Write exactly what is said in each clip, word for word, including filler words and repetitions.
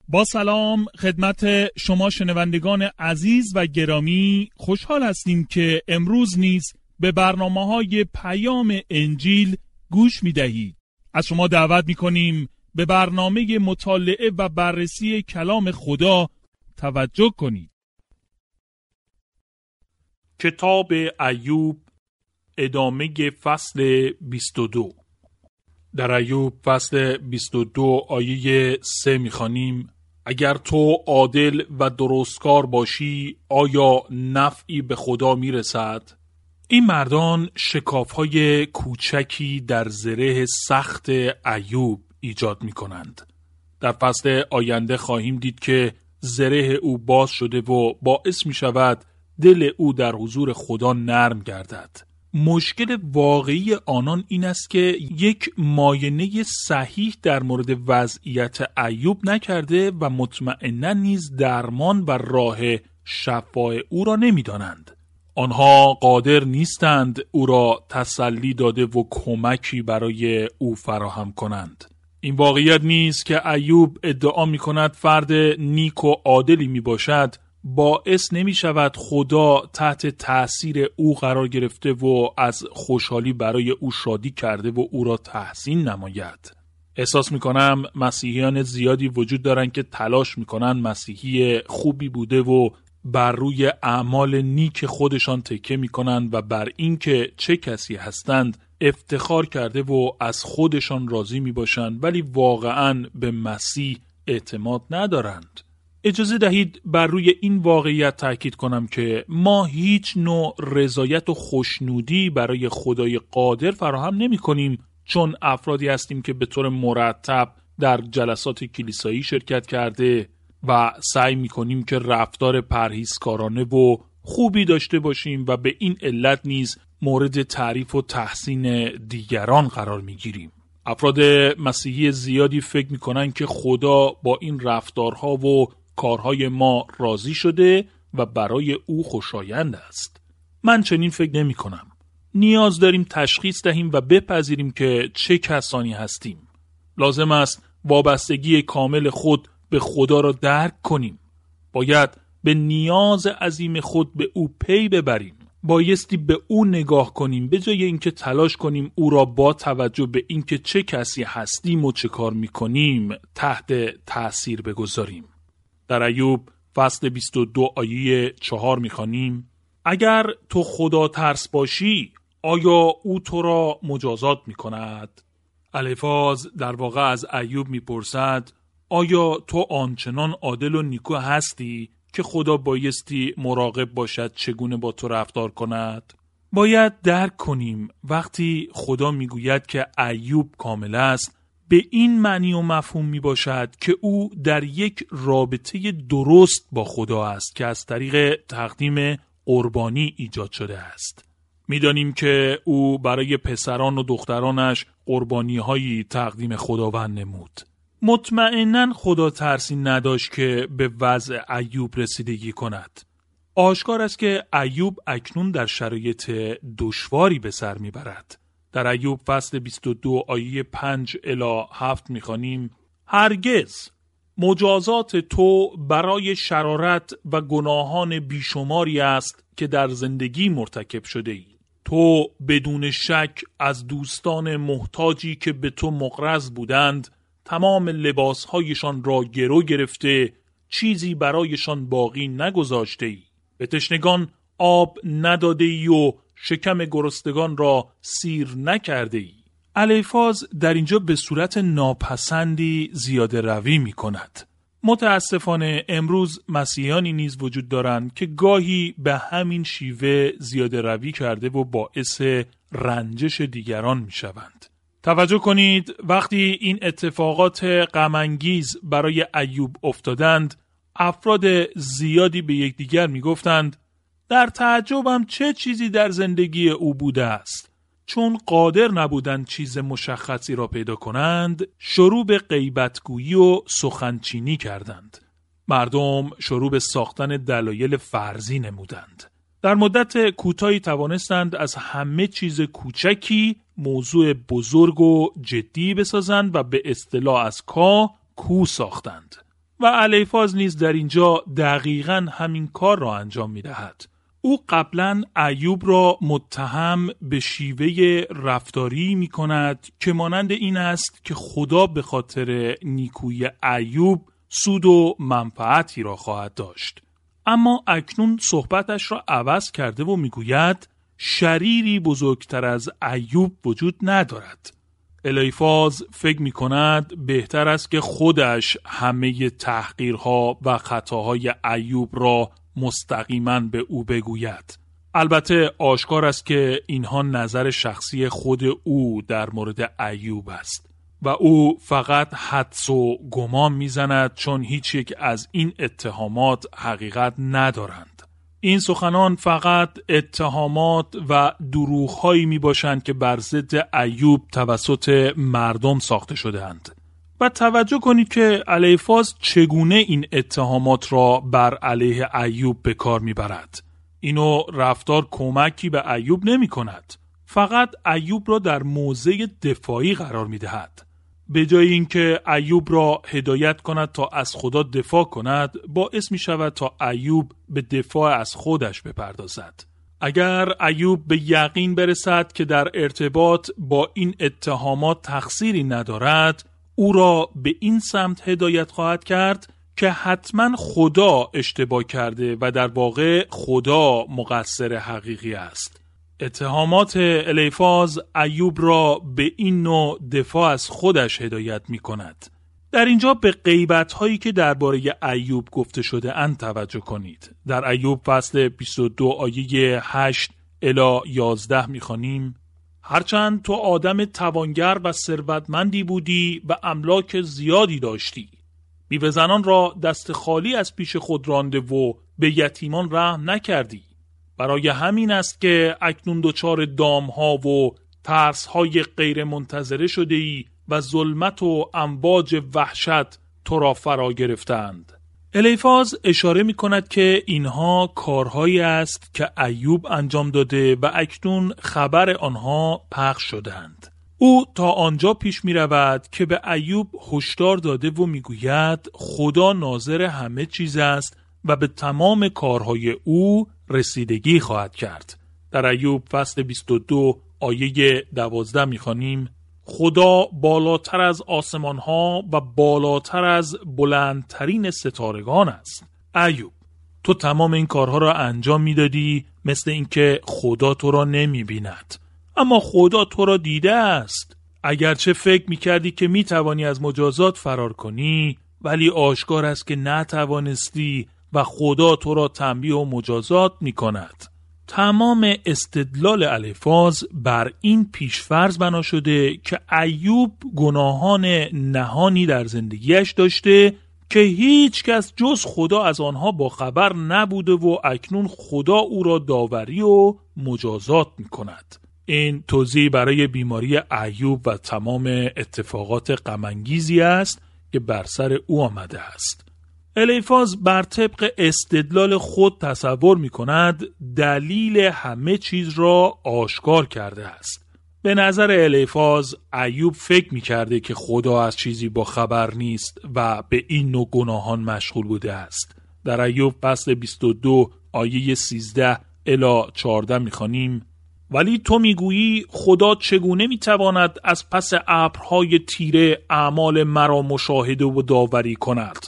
با سلام خدمت شما شنوندگان عزیز و گرامی، خوشحال هستیم که امروز نیز به برنامه‌های پیام انجیل گوش می‌دهید. از شما دعوت می‌کنیم به برنامه مطالعه و بررسی کلام خدا توجه کنید. کتاب ایوب، ادامه فصل بیست و دو. در ایوب فصل بیست و دو آیه سه می‌خوانیم: اگر تو عادل و درستکار باشی، آیا نفعی به خدا میرسد؟ این مردان شکاف‌های کوچکی در زره سخت ایوب ایجاد می‌کنند. در فصل آینده خواهیم دید که زره او باز شده و باعث می‌شود دل او در حضور خدا نرم گردد. مشکل واقعی آنان این است که یک معاینه صحیح در مورد وضعیت ایوب نکرده و مطمئناً نیز درمان و راه شفای او را نمی‌دانند. آنها قادر نیستند او را تسلی داده و کمکی برای او فراهم کنند. این واقعیت نیست که ایوب ادعا می‌کند فرد نیک و عادلی می‌باشد باعث نمی شود خدا تحت تأثیر او قرار گرفته و از خوشحالی برای او شادی کرده و او را تحسین نماید. احساس می کنم مسیحیان زیادی وجود دارند که تلاش می کنند مسیحی خوبی بوده و بر روی اعمال نیک خودشان تکیه می کنند و بر این که چه کسی هستند افتخار کرده و از خودشان راضی می باشند، ولی واقعاً به مسیح اعتماد ندارند. اجازه دهید بر روی این واقعیت تاکید کنم که ما هیچ نوع رضایت و خوشنودی برای خدای قادر فراهم نمی کنیم، چون افرادی هستیم که به طور مرتب در جلسات کلیسایی شرکت کرده و سعی می کنیم که رفتار پرهیزکارانه و خوبی داشته باشیم و به این علت نیز مورد تعریف و تحسین دیگران قرار می گیریم. افراد مسیحی زیادی فکر می کنن که خدا با این رفتارها و کارهای ما راضی شده و برای او خوشایند است. من چنین فکر نمی کنم. نیاز داریم تشخیص دهیم و بپذیریم که چه کسانی هستیم. لازم است وابستگی کامل خود به خدا را درک کنیم. باید به نیاز عظیم خود به او پی ببریم. بایستی به او نگاه کنیم به جای اینکه تلاش کنیم او را با توجه به اینکه چه کسی هستیم و چه کار میکنیم تحت تأثیر بگذاریم. در ایوب فصل بیست و دو آیه چهار میخوانیم: اگر تو خدا ترس باشی، آیا او تو را مجازات میکند؟ الیفاز در واقع از ایوب میپرسد: آیا تو آنچنان عادل و نیکو هستی که خدا بایستی مراقب باشد چگونه با تو رفتار کند؟ باید درک کنیم وقتی خدا میگوید که ایوب کامل است، به این معنی و مفهوم می باشد که او در یک رابطه درست با خدا است که از طریق تقدیم قربانی ایجاد شده است. می دانیم که او برای پسران و دخترانش قربانی هایی تقدیم خداوند نمود. مطمئناً خدا ترسی نداشت که به وضع ایوب رسیدگی کند. آشکار است که ایوب اکنون در شرایط دشواری به سر می برد. در ایوب فصل بیست و دو آیه پنج الی هفت می‌خوانیم: هرگز مجازات تو برای شرارت و گناهان بیشماری است که در زندگی مرتکب شده ای. تو بدون شک از دوستان محتاجی که به تو مقرض بودند تمام لباسهایشان را گرو گرفته، چیزی برایشان باقی نگذاشته ای. به تشنگان آب نداده ای و شکم گرسنگان را سیر نکرده ای. الیفاز در اینجا به صورت ناپسندی زیاده روی می کند. متاسفانه امروز مسیحیانی نیز وجود دارند که گاهی به همین شیوه زیاده روی کرده و باعث رنجش دیگران می شوند. توجه کنید وقتی این اتفاقات غم انگیز برای ایوب افتادند، افراد زیادی به یکدیگر می گفتند در تعجبم چه چیزی در زندگی او بوده است. چون قادر نبودند چیز مشخصی را پیدا کنند، شروع به غیبتگویی و سخنچینی کردند. مردم شروع به ساختن دلایل فرضی نمودند. در مدت کوتاهی توانستند از همه چیز کوچکی موضوع بزرگ و جدی بسازند و به اصطلاح از کا کو ساختند. و الیفاز نیز در اینجا دقیقاً همین کار را انجام می دهد. او قبلاً ایوب را متهم به شیوه رفتاری می کند که مانند این است که خدا به خاطر نیکویی ایوب سود و منفعتی را خواهد داشت. اما اکنون صحبتش را عوض کرده و می گوید شریری بزرگتر از ایوب وجود ندارد. الیفاز فکر می کند بهتر است که خودش همه تحقیرها و خطاهای ایوب را مستقیما به او بگوید. البته آشکار است که اینها نظر شخصی خود او در مورد ایوب است و او فقط حدس و گمان میزند چون هیچ یک از این اتهامات حقیقت ندارند. این سخنان فقط اتهامات و دروغ‌هایی میباشند که بر ضد ایوب توسط مردم ساخته شده‌اند. و توجه کنید که الیفاز چگونه این اتهامات را بر علیه ایوب به کار میبرد. اینو رفتار کمکی به ایوب نمی کند. فقط ایوب را در موضع دفاعی قرار می دهد. به جای اینکه ایوب را هدایت کند تا از خدا دفاع کند، باعث می شود تا ایوب به دفاع از خودش بپردازد. اگر ایوب به یقین برسد که در ارتباط با این اتهامات تقصیری ندارد، او را به این سمت هدایت خواهد کرد که حتما خدا اشتباه کرده و در واقع خدا مقصر حقیقی است. اتهامات الیفاز ایوب را به این نوع دفاع از خودش هدایت می کند. در اینجا به غیبت هایی که درباره ایوب گفته شده اند توجه کنید. در ایوب فصل بیست و دو آیه هشت الی یازده می خوانیم: هرچند تو آدم توانگر و ثروتمندی بودی و املاک زیادی داشتی، بیوه زنان را دست خالی از پیش خود رانده و به یتیمان رحم نکردی. برای همین است که اکنون دچار دامها و ترسهای غیر منتظره شده ای و ظلمت و امواج وحشت تو را فرا گرفتند. الیفاز اشاره می کند که اینها کارهایی است که ایوب انجام داده و اکنون خبر آنها پخش شدند. او تا آنجا پیش می رود که به ایوب هشدار داده و می گوید خدا ناظر همه چیز است و به تمام کارهای او رسیدگی خواهد کرد. در ایوب فصل بیست و دو آیه دوازده می خوانیم: خدا بالاتر از آسمان ها و بالاتر از بلندترین ستارگان است. ایوب، تو تمام این کارها را انجام می دادی مثل اینکه خدا تو را نمی بیند، اما خدا تو را دیده است. اگرچه فکر می کردی که می توانی از مجازات فرار کنی، ولی آشکار است که نتوانستی و خدا تو را تنبیه و مجازات می کند. تمام استدلال الیفاز بر این پیشفرض بنا شده که ایوب گناهان نهانی در زندگیش داشته که هیچ کس جز خدا از آنها با خبر نبوده و اکنون خدا او را داوری و مجازات می کند. این توضیح برای بیماری ایوب و تمام اتفاقات غم‌انگیزی است که بر سر او آمده است. الیفاز بر طبق استدلال خود تصور می کند دلیل همه چیز را آشکار کرده است. به نظر الیفاز ایوب فکر می کرده که خدا از چیزی با خبر نیست و به این نوع گناهان مشغول بوده است. در ایوب فصل بیست و دو آیه سیزده الی چهارده می خوانیم: ولی تو می گویی خدا چگونه می تواند از پس ابرهای تیره اعمال مرا مشاهده و داوری کند؟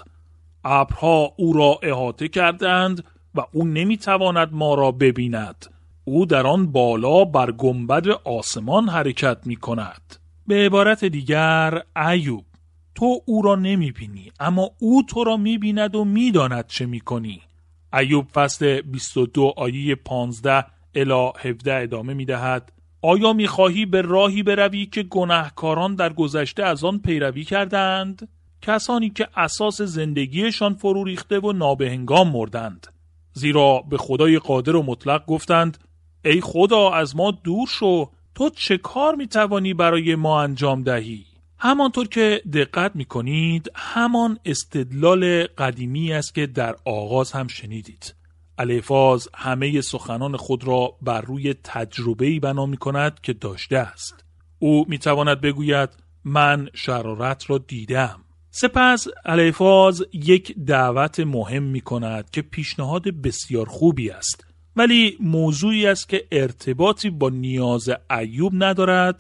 ابرها او را احاطه کردند و او نمیتواند ما را ببیند. او در آن بالا بر گنبد آسمان حرکت می کند. به عبارت دیگر ایوب، تو او را نمیبینی اما او تو را میبیند و میداند چه میکنی. ایوب فصل بیست و دو آیه پانزده الی هفده ادامه میدهد: آیا میخواهی به راهی بروی که گناهکاران در گذشته از آن پیروی کردند؟ کسانی که اساس زندگیشان فرو ریخته و نابهنگام مردند. زیرا به خدای قادر و مطلق گفتند: ای خدا از ما دور شو، تو چه کار میتوانی برای ما انجام دهی؟ همانطور که دقت میکنید همان استدلال قدیمی است که در آغاز هم شنیدید. الیفاز همه سخنان خود را بر روی تجربه‌ای بنا میکند که داشته است. او میتواند بگوید من شرارت را دیدم، سپس الیفاز یک دعوت مهم می کند که پیشنهاد بسیار خوبی است، ولی موضوعی است که ارتباطی با نیاز ایوب ندارد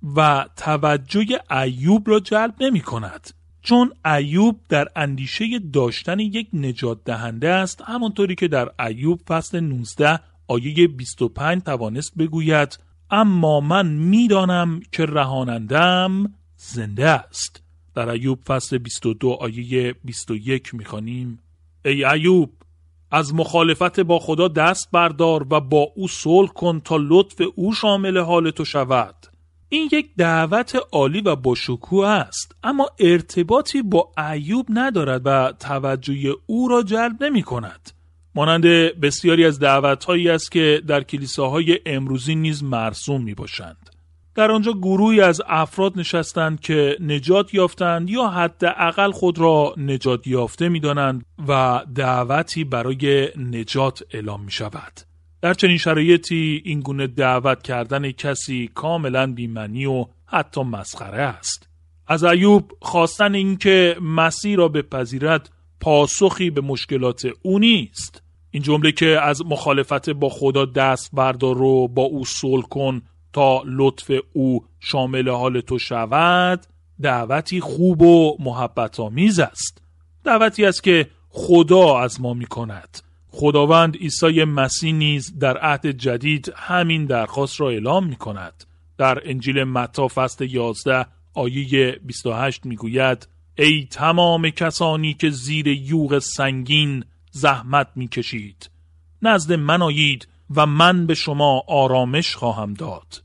و توجه ایوب را جلب نمی کند. چون ایوب در اندیشه داشتن یک نجات دهنده است، همانطوری که در ایوب فصل نوزده آیه بیست و پنج توانست بگوید اما من میدانم که رهانندم زنده است. در ایوب فصل بیست و دو آیه بیست و یک می‌خوانیم ای ایوب، از مخالفت با خدا دست بردار و با او صلح کن تا لطف او شامل حال تو شود. این یک دعوت عالی و با شکوه است، اما ارتباطی با ایوب ندارد و توجه او را جلب نمی کند. مانند بسیاری از دعوت‌هایی است که در کلیساهای امروزی نیز مرسوم می باشند. در آنجا گروهی از افراد نشستند که نجات یافتند یا حداقل خود را نجات یافته می دانند و دعوتی برای نجات اعلام می شود. در چنین شرایطی این گونه دعوت کردن کسی کاملا بی‌معنی و حتی مسخره است. از ایوب خواستن این که مسیح را بپذیرد پاسخی به مشکلات او نیست. این جمله که از مخالفت با خدا دست بردار و با او صلح کن تا لطف او شامل حال تو شود دعوتی خوب و محبت آمیز است. دعوتی است که خدا از ما می کند. خداوند عیسی مسیح نیز در عهد جدید همین درخواست را اعلام می کند. در انجیل متی فصل یازده آیه بیست و هشت می گوید ای تمام کسانی که زیر یوغ سنگین زحمت می کشید، نزد من آیید و من به شما آرامش خواهم داد.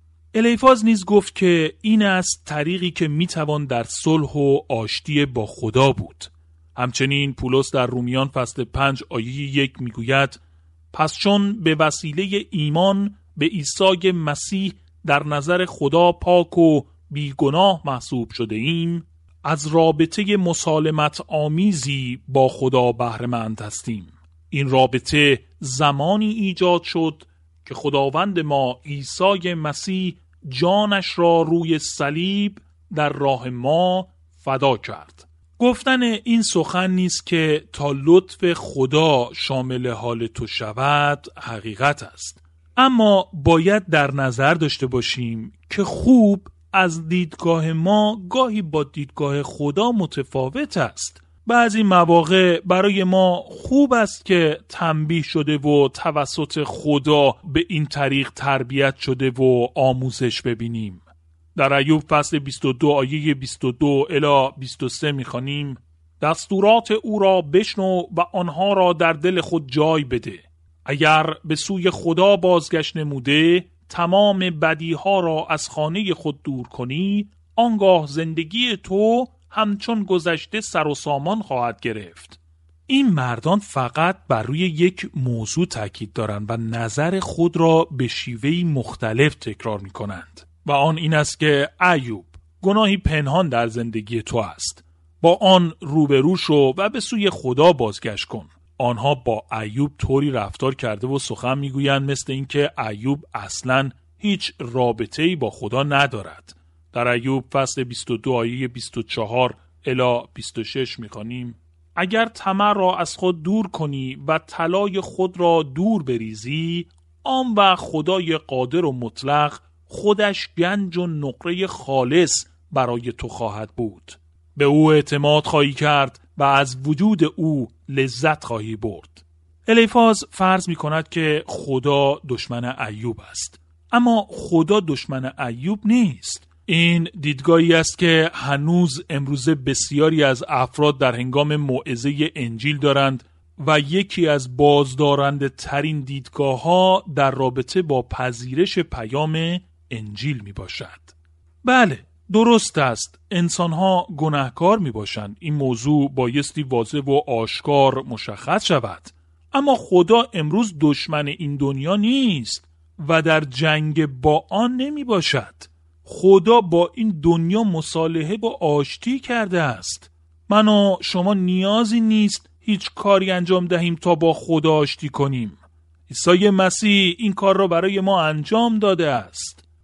الیفاز نیز گفت که این است طریقی که می توان در صلح و آشتی با خدا بود. همچنین پولس در رومیان فصل پنج آیه یک می گوید پس چون به وسیله ایمان به عیسی مسیح در نظر خدا پاک و بیگناه محسوب شده ایم، از رابطه مسالمت آمیزی با خدا بهره مند هستیم. این رابطه زمانی ایجاد شد که خداوند ما عیسی مسیح جانش را روی صلیب در راه ما فدا کرد. گفتن این سخن نیست که تا لطف خدا شامل حال تو شود حقیقت است، اما باید در نظر داشته باشیم که خوب از دیدگاه ما گاهی با دیدگاه خدا متفاوت است. بعضی مواقع برای ما خوب است که تنبیه شده و توسط خدا به این طریق تربیت شده و آموزش ببینیم. در ایوب فصل بیست و دو آیه بیست و دو الی بیست و سه می‌خوانیم دستورات او را بشنو و آنها را در دل خود جای بده. اگر به سوی خدا بازگشت نموده تمام بدیها را از خانه خود دور کنی، آنگاه زندگی تو همچون گذشته سر و سامان خواهد گرفت. این مردان فقط بر روی یک موضوع تاکید دارند و نظر خود را به شیوهی مختلف تکرار می کنند و آن این است که ایوب، گناهی پنهان در زندگی تو است، با آن روبرو شو و به سوی خدا بازگشت کن. آنها با ایوب طوری رفتار کرده و سخن میگویند مثل اینکه ایوب اصلاً هیچ رابطه‌ای با خدا ندارد. در ایوب فصل بیست و دو آیه بیست و چهار الی بیست و شش می‌خوانیم اگر طمع را از خود دور کنی و طلای خود را دور بریزی، آن وقت خدای قادر و مطلق خودش گنج و نقره خالص برای تو خواهد بود. به او اعتماد خواهی کرد و از وجود او لذت خواهی برد. الیفاز فرض می کند که خدا دشمن ایوب است، اما خدا دشمن ایوب نیست. این دیدگاهی است که هنوز امروزه بسیاری از افراد در هنگام موعظه انجیل دارند و یکی از بازدارنده ترین دیدگاه ها در رابطه با پذیرش پیام انجیل می باشد. بله، درست است، انسان‌ها گناهکار می‌باشند. این موضوع بایستی واضح و آشکار مشخص شود. اما خدا امروز دشمن این دنیا نیست و در جنگ با آن نمی‌باشد. خدا با این دنیا مصالحه و آشتی کرده است. من و شما نیازی نیست هیچ کاری انجام دهیم تا با خدا آشتی کنیم. عیسی مسیح این کار را برای ما انجام داده است.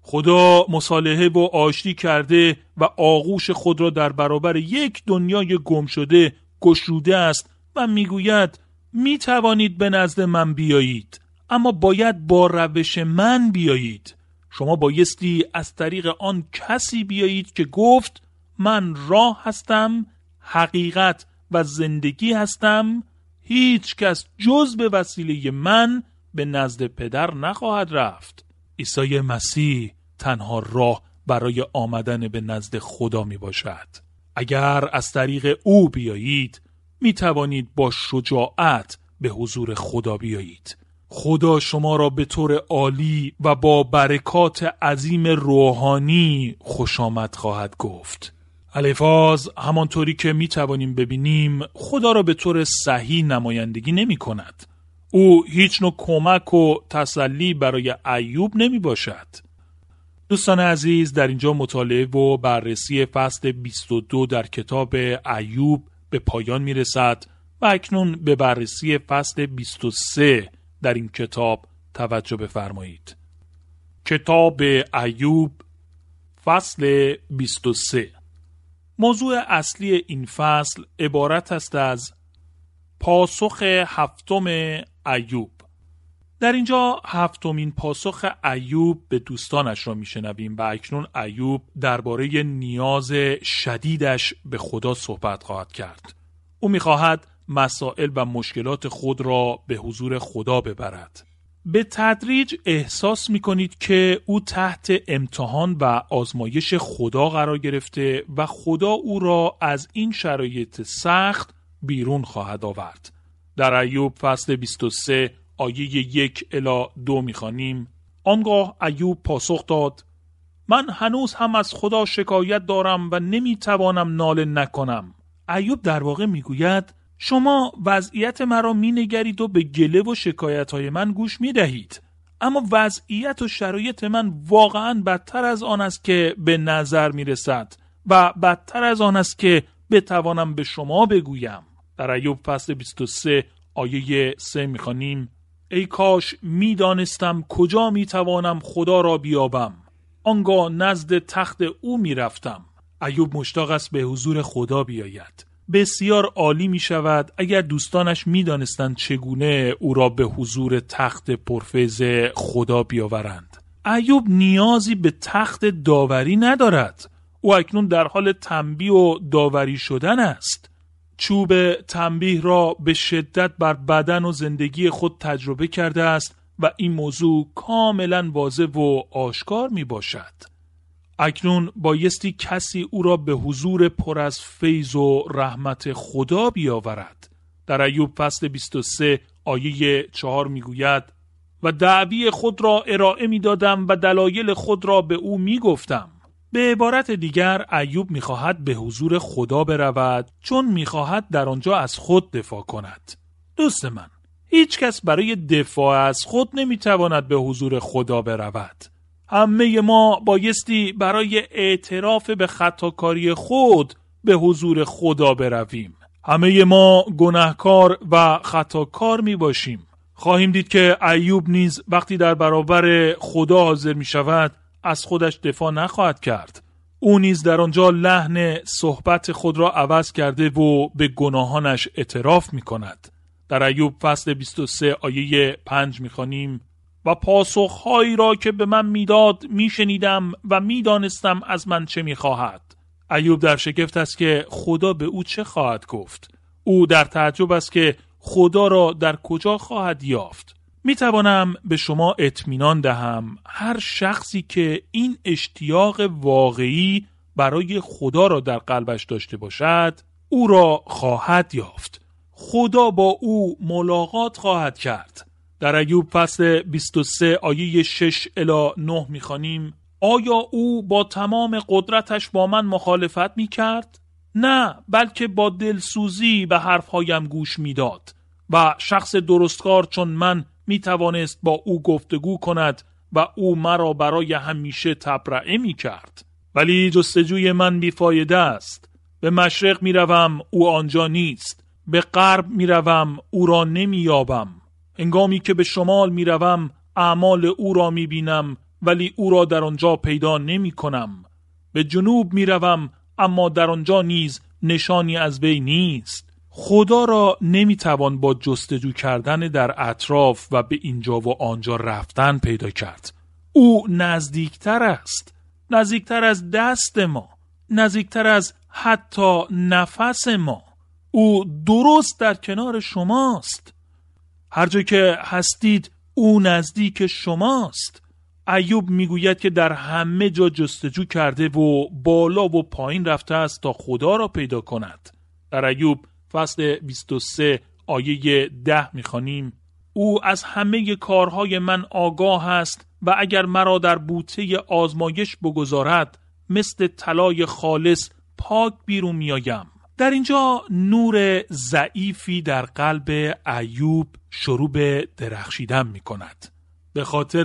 خدا مصالحه و آشتی کرده و آغوش خود را در برابر یک دنیای گم شده گشوده است و میگوید می توانید به نزد من بیایید، اما باید با روش من بیایید. شما بایستی از طریق آن کسی بیایید که گفت من راه هستم، حقیقت و زندگی هستم، هیچ کس جز به وسیله من به نزد پدر نخواهد رفت. عیسی مسیح تنها راه برای آمدن به نزد خدا می باشد. اگر از طریق او بیایید می توانید با شجاعت به حضور خدا بیایید. خدا شما را به طور عالی و با برکات عظیم روحانی خوش آمد خواهد گفت. الفاظ همانطوری که می توانیم ببینیم خدا را به طور صحیح نمایندگی نمی کند. او هیچ نوع کمک و تسلی برای ایوب نمی باشد. دوستان عزیز، در اینجا مطالعه و بررسی فصل بیست و دو در کتاب ایوب به پایان می رسد و اکنون به بررسی فصل بیست و سه در این کتاب توجه بفرمایید. کتاب ایوب فصل بیست و سه. موضوع اصلی این فصل عبارت است از پاسخ هفتم ایوب. در اینجا هفتمین پاسخ ایوب به دوستانش را میشنویم و اکنون ایوب درباره نیاز شدیدش به خدا صحبت خواهد کرد. او میخواهد مسائل و مشکلات خود را به حضور خدا ببرد. به تدریج احساس میکنید که او تحت امتحان و آزمایش خدا قرار گرفته و خدا او را از این شرایط سخت بیرون خواهد آورد. در ایوب فصل بیست و سه آیه یک الی دو میخوانیم: آنگاه ایوب پاسخ داد: من هنوز هم از خدا شکایت دارم و نمیتوانم ناله نکنم. ایوب در واقع میگوید شما وضعیت مرا مینگرید و به گله و شکایت‌های من گوش میدهید، اما وضعیت و شرایط من واقعاً بدتر از آن است که به نظر میرسد و بدتر از آن است که بتوانم به شما بگویم. در ایوب فصل بیست و سه آیه سه میخوانیم: ای کاش میدانستم کجا میتوانم خدا را بیابم، آنگاه نزد تخت او میرفتم. ایوب مشتاق است به حضور خدا بیاید. بسیار عالی می شود اگر دوستانش می دانستند چگونه او را به حضور تخت پرفیض خدا بیاورند. ایوب نیازی به تخت داوری ندارد. او اکنون در حال تنبیه و داوری شدن است. چوب تنبیه را به شدت بر بدن و زندگی خود تجربه کرده است و این موضوع کاملا واضح و آشکار می باشد. اکنون بایستی کسی او را به حضور پر از فیض و رحمت خدا بیاورد. در ایوب فصل بیست و سه آیه چهار میگوید: و دعوی خود را ارائه می دادم و دلایل خود را به او می گفتم. به عبارت دیگر ایوب می خواهد به حضور خدا برود چون می خواهد در آنجا از خود دفاع کند. دوست من، هیچ کس برای دفاع از خود نمی تواند به حضور خدا برود. همه ما بایستی برای اعتراف به خطاکاری خود به حضور خدا برویم. همه ما گناهکار و خطاکار می باشیم. خواهیم دید که ایوب نیز وقتی در برابر خدا حاضر می شود از خودش دفاع نخواهد کرد. او نیز در آنجا لحن صحبت خود را عوض کرده و به گناهانش اعتراف می کند. در ایوب فصل بیست و سه آیه پنج می خوانیم: و پاسخهایی را که به من میداد میشنیدم و میدانستم از من چه میخواهد. ایوب در شگفت است که خدا به او چه خواهد گفت. او در تعجب است که خدا را در کجا خواهد یافت. میتوانم به شما اطمینان دهم هر شخصی که این اشتیاق واقعی برای خدا را در قلبش داشته باشد او را خواهد یافت. خدا با او ملاقات خواهد کرد. در ایوب فصل بیست و سه آیه شش الی نه میخوانیم: آیا او با تمام قدرتش با من مخالفت میکرد؟ نه، بلکه با دلسوزی به حرفهایم گوش میداد و شخص درستکار چون من میتوانست با او گفتگو کند و او مرا برای همیشه تبرئه میکرد. ولی جستجوی من بیفایده است. به مشرق میروم، او آنجا نیست. به غرب میروم، او را نمییابم. هنگامی که به شمال میروم اعمال او را میبینم ولی او را در آنجا پیدا نمی کنم. به جنوب می روم اما در آنجا نیز نشانی از وی نیست. خدا را نمی توان با جستجو کردن در اطراف و به اینجا و آنجا رفتن پیدا کرد. او نزدیکتر است، نزدیکتر از دست ما، نزدیکتر از حتی نفس ما. او درست در کنار شماست. هر جا که هستید او نزدیک شماست. ایوب میگوید که در همه جا جستجو کرده و بالا و پایین رفته است تا خدا را پیدا کند. در ایوب فصل بیست و سه آیه ده میخوانیم: او از همه کارهای من آگاه است و اگر مرا در بوته آزمایش بگذارد مثل طلای خالص پاک بیرون میآیم. در اینجا نور ضعیفی در قلب ایوب شروع به درخشیدن می کند. به خاطر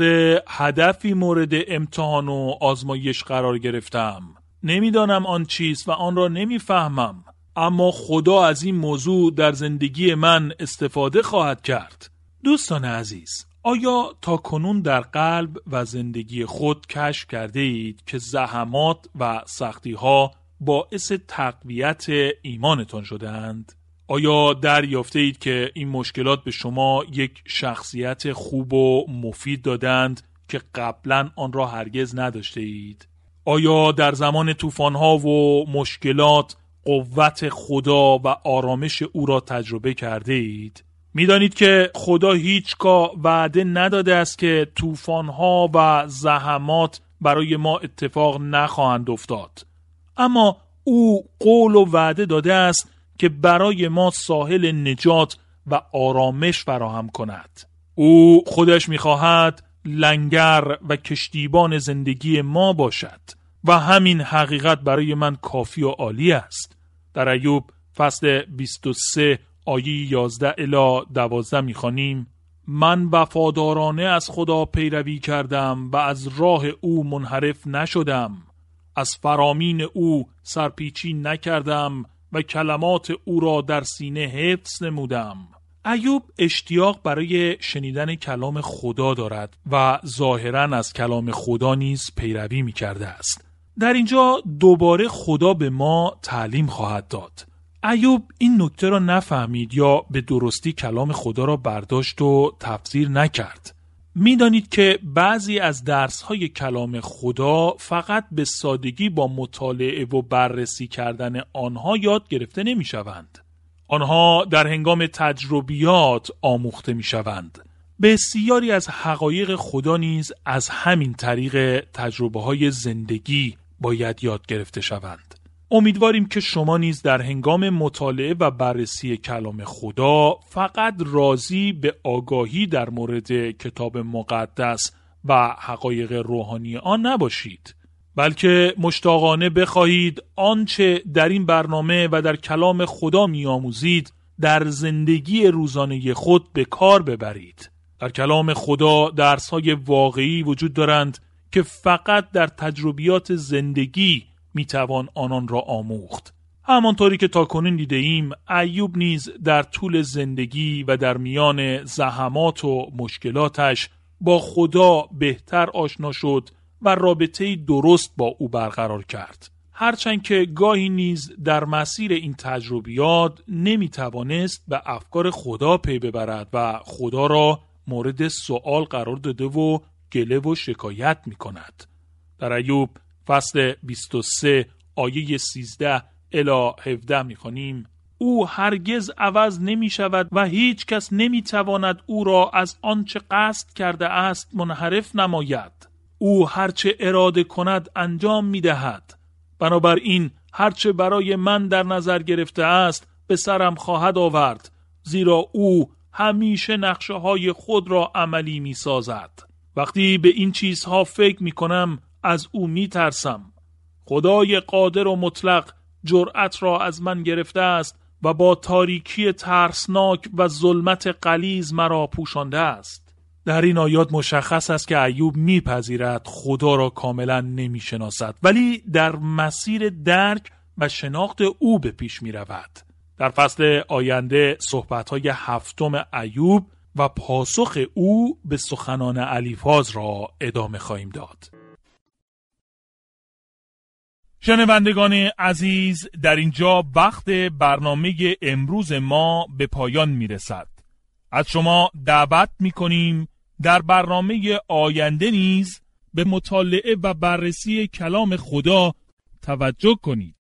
هدفی مورد امتحان و آزمایش قرار گرفتم. نمیدانم آن چیست و آن را نمیفهمم، اما خدا از این موضوع در زندگی من استفاده خواهد کرد. دوستان عزیز، آیا تا کنون در قلب و زندگی خود کشف کرده اید که زحمات و سختی ها باعث تقویت ایمانتان شدند؟ آیا دریافته اید که این مشکلات به شما یک شخصیت خوب و مفید دادند که قبلا آن را هرگز نداشته اید؟ آیا در زمان طوفان‌ها و مشکلات قوت خدا و آرامش او را تجربه کرده اید؟ میدانید که خدا هیچگاه وعده نداده است که طوفان‌ها و زحمات برای ما اتفاق نخواهند افتاد، اما او قول و وعده داده است که برای ما ساحل نجات و آرامش فراهم کند. او خودش می‌خواهد لنگر و کشتیبان زندگی ما باشد و همین حقیقت برای من کافی و عالی است. در ایوب فصل بیست و سه آیه یازده الی دوازده می‌خوانیم: من وفادارانه از خدا پیروی کردم و از راه او منحرف نشدم. از فرامین او سرپیچی نکردم و کلمات او را در سینه حفظ نمودم. ایوب اشتیاق برای شنیدن کلام خدا دارد و ظاهراً از کلام خدا نیز پیروی می کرده است. در اینجا دوباره خدا به ما تعلیم خواهد داد. ایوب این نکته را نفهمید یا به درستی کلام خدا را برداشت و تفسیر نکرد. میدانید که بعضی از درس‌های کلام خدا فقط به سادگی با مطالعه و بررسی کردن آنها یاد گرفته نمی‌شوند. آنها در هنگام تجربیات آموخته می‌شوند. بسیاری از حقایق خدا نیز از همین طریق تجربه‌های زندگی باید یاد گرفته شوند. امیدواریم که شما نیز در هنگام مطالعه و بررسی کلام خدا فقط راضی به آگاهی در مورد کتاب مقدس و حقایق روحانی آن نباشید، بلکه مشتاقانه بخواهید آنچه در این برنامه و در کلام خدا می‌آموزید در زندگی روزانه خود به کار ببرید. در کلام خدا درس‌های واقعی وجود دارند که فقط در تجربیات زندگی میتوان آنان را آموخت. همانطوری که تاکنون دیده ایم، ایوب نیز در طول زندگی و در میان زحمات و مشکلاتش با خدا بهتر آشنا شد و رابطه‌ای درست با او برقرار کرد. هرچند که گاهی نیز در مسیر این تجربیات نمیتوانست به افکار خدا پی ببرد و خدا را مورد سؤال قرار داده و گله و شکایت میکند. در ایوب فصل بیست و سه آیه سیزده الی هفده میخوانیم: او هرگز عوض نمی شود و هیچ کس نمی تواند او را از آنچه قصد کرده است منحرف نماید. او هرچه اراده کند انجام می دهد. بنابراین هرچه برای من در نظر گرفته است به سرم خواهد آورد، زیرا او همیشه نقشه های خود را عملی می سازد. وقتی به این چیزها فکر می کنم از او می ترسم. خدای قادر و مطلق جرأت را از من گرفته است و با تاریکی ترسناک و ظلمت غلیظ مرا پوشانده است. در این آیات مشخص است که ایوب میپذیرد خدا را کاملا نمیشناسد، ولی در مسیر درک و شناخت او به پیش می رود. در فصل آینده صحبت‌های هفتم ایوب و پاسخ او به سخنان الیفاز را ادامه خواهیم داد. شنوندگان عزیز، در اینجا وقت برنامه امروز ما به پایان میرسد. از شما دعوت میکنیم در برنامه آینده نیز به مطالعه و بررسی کلام خدا توجه کنید.